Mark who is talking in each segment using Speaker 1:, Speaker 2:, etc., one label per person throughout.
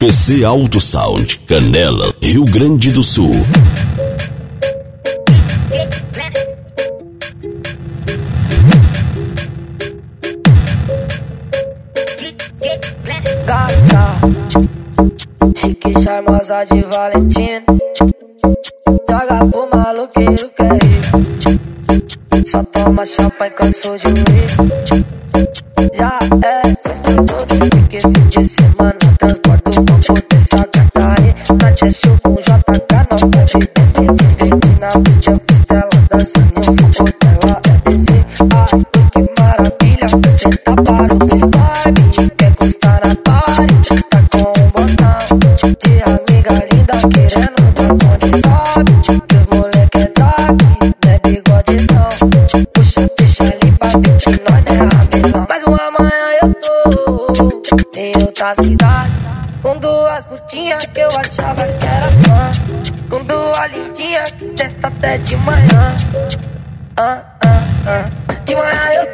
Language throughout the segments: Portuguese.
Speaker 1: PC Auto Sound, Canela, Rio Grande do Sul.
Speaker 2: Gata, chique, charmosa de Valentina, joga pro maloqueiro que é rico, só toma champanhe, cansou de uísque. Já é sexta todo, porque fim de semana transporto com potência gata aí. Na Cheshire com JK não pode descer, te vejo na costela dançando e o fogo dela é descer. Ai, que maravilha, você tá para o freestyle, quer encostar na party, tá com um botão de amiga linda querendo dar onde sobe, que os moleque é drag, não é bigodidão, puxa ficha ali pra ver que nós não é ramelão. Mas uma manhã eu tô em outra cidade, com duas putinhas que eu achava que era fã, com duas lindinhas que tenta até de manhã. De manhã eu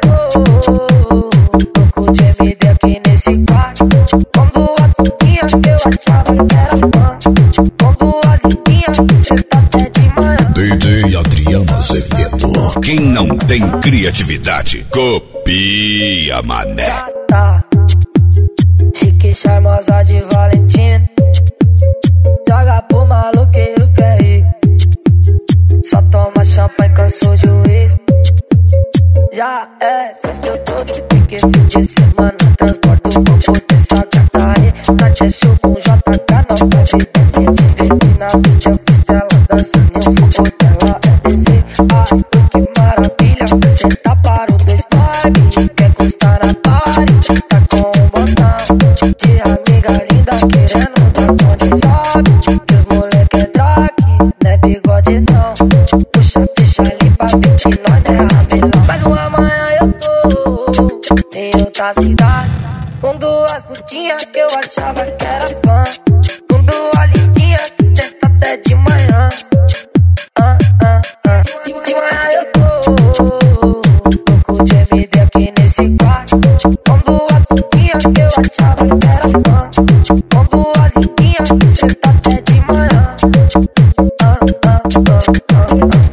Speaker 2: tô com o GMD aqui nesse quarto, com duas putinhas que eu achava que era fã, com duas lindinhas que tenta até de manhã.
Speaker 1: DJ Adriano Azevedo. Quem não tem criatividade, copia, mané.
Speaker 2: Gata, chique, charmosa de Valentina, joga pro maloqueiro que é rico, só toma champanhe, cansou de uísque. Já é sexta eu tô de pique, fim de semana transporto com potência gata aí. Na Cheshire com JK não pode descer, te vejo na costela dançando e o fogo dela é descer. Ai, que maravilha, você tá para o freestyle, quer encostar na party, tá com um botão de amiga linda querendo dar onde sobe, que os moleque é drag, não é bigodidão, puxa ficha ali pra ver que nós não é ramelão. Mas uma manhã eu tô em outra cidade, com duas putinhas que eu achava que era fã, com duas lindinhas que tenta até de manhã. De manhã eu tô com o GMD aqui nesse quarto, com duas putinhas que eu achava que era fã, com duas lindinhas que tenta até de manhã.